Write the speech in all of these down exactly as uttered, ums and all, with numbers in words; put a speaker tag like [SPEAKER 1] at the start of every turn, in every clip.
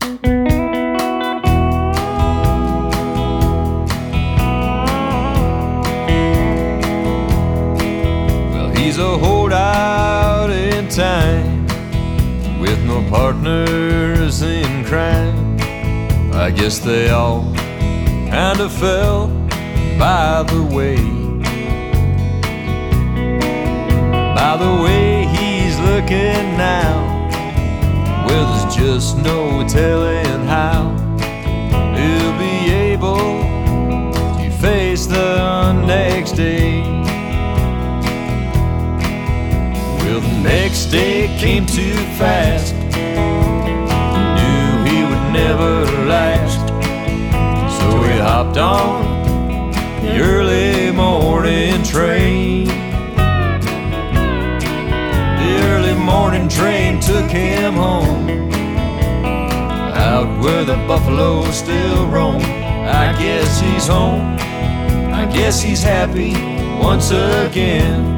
[SPEAKER 1] Well, he's a holdout in time with no partners in crime. I guess they all kinda fell by the way. By the way he's looking now, well, there's just no telling how he'll be able to face the next day. Well, the next day came too fast, knew he would never last, so he hopped on the early morning train. The early morning train took him home, out where the buffalo still roam. I guess he's home, I guess he's happy once again.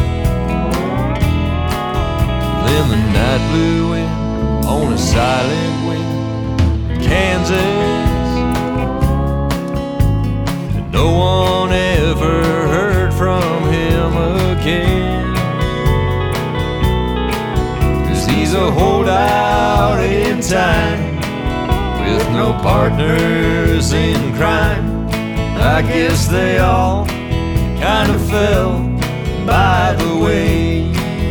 [SPEAKER 1] Then the night blew in on a silent wind, Kansas, and no one ever heard from him again. He's a holdout in time with no partners in crime. I guess they all kind of fell by the way.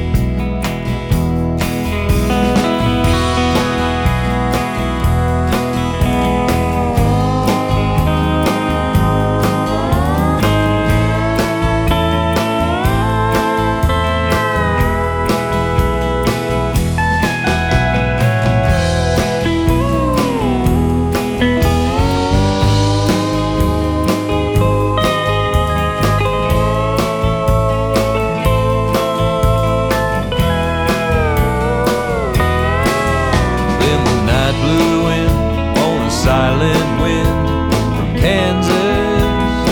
[SPEAKER 1] Blew in on a silent wind from Kansas,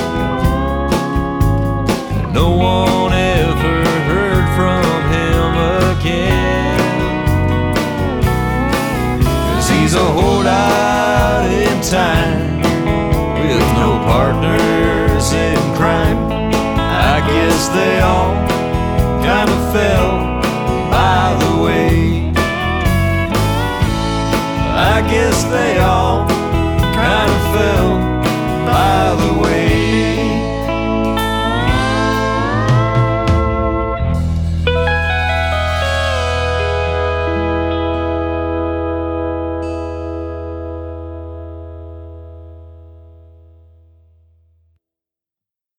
[SPEAKER 1] and no one ever heard from him again. 'Cause he's a holdout in time with no partners in crime. I guess they all kind of fell by the way. I guess they all kind of fell by the way.